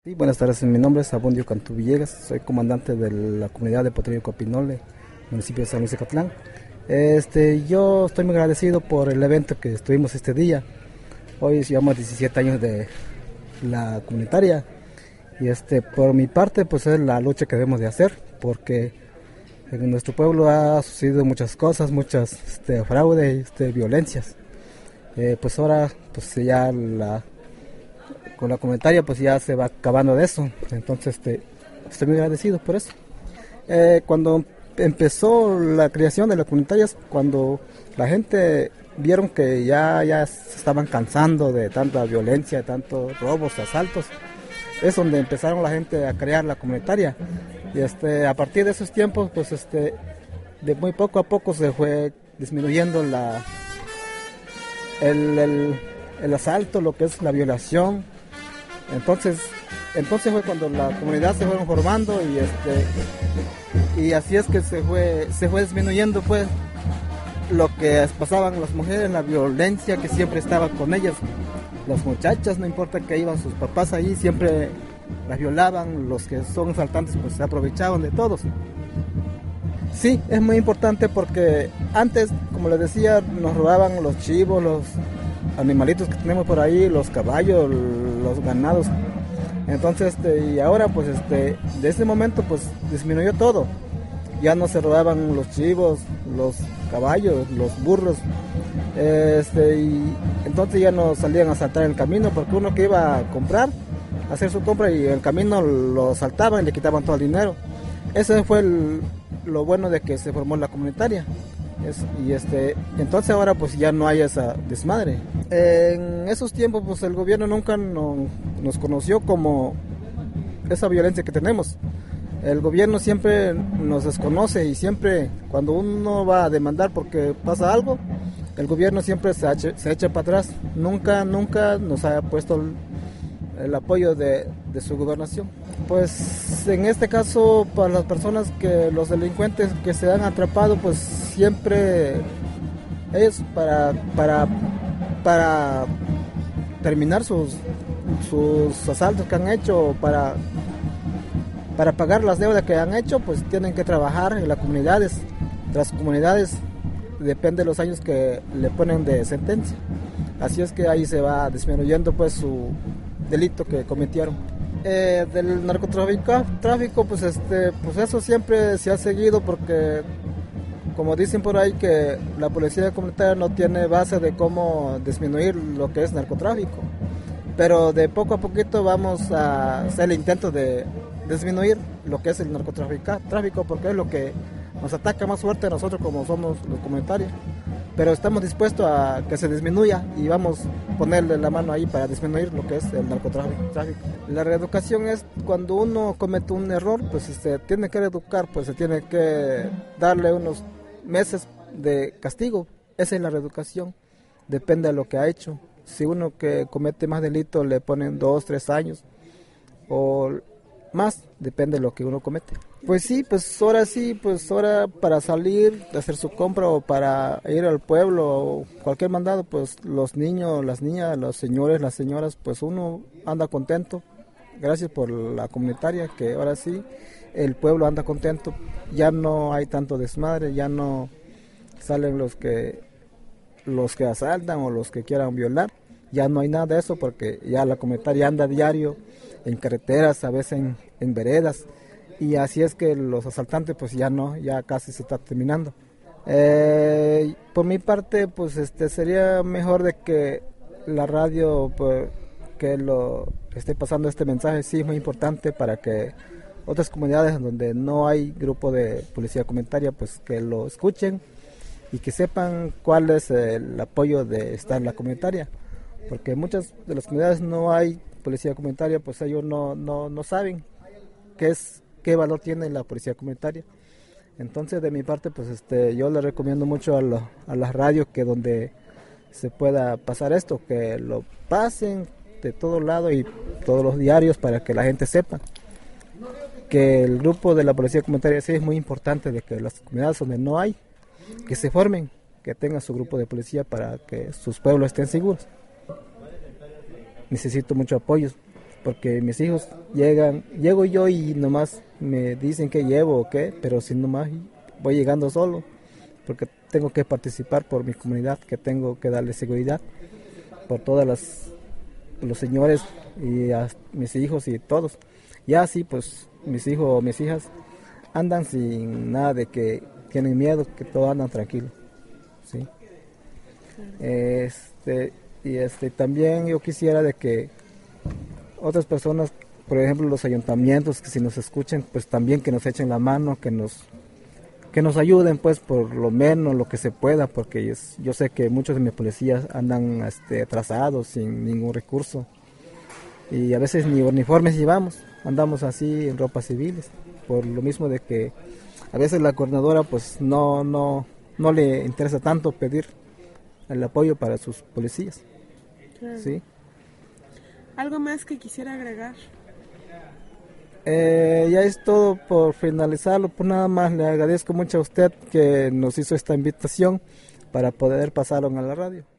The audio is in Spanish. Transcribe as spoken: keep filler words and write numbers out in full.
Sí, buenas tardes, mi nombre es Abundio Cantú Villegas, soy comandante de la comunidad de Potrillo Copinole, municipio de San Luis de Catlán. Este, yo estoy muy agradecido por el evento que estuvimos este día. Hoy llevamos diecisiete años de la comunitaria y este, por mi parte pues es la lucha que debemos de hacer porque en nuestro pueblo ha sucedido muchas cosas, muchas este, fraude, este, violencias. Eh, pues ahora pues ya la con la comunitaria pues ya se va acabando de eso, entonces este, estoy muy agradecido por eso. Eh, cuando empezó la creación de las comunitarias, cuando la gente vieron que ya, ya se estaban cansando de tanta violencia, de tantos robos, asaltos, es donde empezaron la gente a crear la comunitaria. Y este, a partir de esos tiempos, pues este, de muy poco a poco se fue disminuyendo la, el, el, el asalto, lo que es la violación. Entonces, entonces fue cuando la comunidad se fueron formando y este y así es que se fue se fue disminuyendo pues lo que pasaban las mujeres, la violencia que siempre estaba con ellas. Las muchachas, no importa que iban sus papás ahí, siempre las violaban, los que son asaltantes pues se aprovechaban de todos. Sí, es muy importante porque antes, como les decía, nos robaban los chivos, los animalitos que tenemos por ahí, los caballos, los ganados. Entonces, este, y ahora pues este, de ese momento pues disminuyó todo. Ya no se robaban los chivos, los caballos, los burros. Este, y entonces ya no salían a saltar en el camino porque uno que iba a comprar, a hacer su compra y en el camino lo saltaban y le quitaban todo el dinero. Ese fue el, lo bueno de que se formó la comunitaria. Es, y este, entonces ahora pues ya no hay esa desmadre. En esos tiempos pues el gobierno nunca no, nos conoció como esa violencia que tenemos. El gobierno siempre nos desconoce y siempre cuando uno va a demandar porque pasa algo, el gobierno siempre se, echa, se echa para atrás. Nunca, nunca nos ha puesto el, el apoyo de, de su gobernación. Pues en este caso para las personas que los delincuentes que se han atrapado pues siempre es para para para terminar sus sus asaltos que han hecho, para para pagar las deudas que han hecho, pues tienen que trabajar en las comunidades. Las comunidades depende de los años que le ponen de sentencia. Así es que ahí se va disminuyendo pues su delito que cometieron. Eh, del narcotráfico, tráfico, pues este, pues eso siempre se ha seguido porque, como dicen por ahí, que la policía comunitaria no tiene base de cómo disminuir lo que es narcotráfico, pero de poco a poquito vamos a hacer el intento de disminuir lo que es el narcotráfico, porque es lo que nos ataca más fuerte a nosotros como somos los comunitarios. Pero estamos dispuestos a que se disminuya y vamos a ponerle la mano ahí para disminuir lo que es el narcotráfico. La reeducación es cuando uno comete un error, pues se tiene que reeducar, pues se tiene que darle unos meses de castigo. Esa es la reeducación, depende de lo que ha hecho. Si uno que comete más delitos le ponen dos, tres años o más, depende de lo que uno comete. Pues sí, pues ahora sí, pues ahora para salir, hacer su compra o para ir al pueblo o cualquier mandado, pues los niños, las niñas, los señores, las señoras, pues uno anda contento. Gracias por la comunitaria, que ahora sí el pueblo anda contento. Ya no hay tanto desmadre, ya no salen los que los que asaltan o los que quieran violar. Ya no hay nada de eso porque ya la comunitaria anda a diario en carreteras, a veces en, en veredas, y así es que los asaltantes pues ya no, ya casi se está terminando. Eh, por mi parte pues este sería mejor de que la radio pues, que lo esté pasando este mensaje, sí es muy importante para que otras comunidades donde no hay grupo de policía comunitaria pues que lo escuchen y que sepan cuál es el apoyo de estar en la comunitaria, porque en muchas de las comunidades no hay policía comunitaria, pues ellos no, no, no saben qué es, qué valor tiene la policía comunitaria. Entonces de mi parte pues este yo le recomiendo mucho a, lo, a las radios que donde se pueda pasar esto, que lo pasen de todos lados y todos los diarios para que la gente sepa que el grupo de la policía comunitaria sí es muy importante, de que las comunidades donde no hay, que se formen, que tengan su grupo de policía para que sus pueblos estén seguros. Necesito mucho apoyo. porque mis hijos llegan, llego yo y nomás me dicen que llevo o qué, pero si nomás voy llegando solo, porque tengo que participar por mi comunidad, que tengo que darle seguridad por todas las los señores y a mis hijos y todos. Ya así pues mis hijos o mis hijas andan sin nada de que tienen miedo, que todos andan tranquilos, ¿sí? Este, y este también yo quisiera de que otras personas, por ejemplo los ayuntamientos, que si nos escuchen, pues también que nos echen la mano, que nos que nos ayuden pues por lo menos lo que se pueda, porque es, yo sé que muchos de mis policías andan este, atrasados, sin ningún recurso, y a veces ni uniformes llevamos, andamos así en ropas civiles, por lo mismo de que a veces la coordinadora pues no, no, no le interesa tanto pedir el apoyo para sus policías. Claro. ¿Sí? ¿Algo más que quisiera agregar? Eh, ya es todo por finalizarlo, pues nada más le agradezco mucho a usted que nos hizo esta invitación para poder pasarlo a la radio.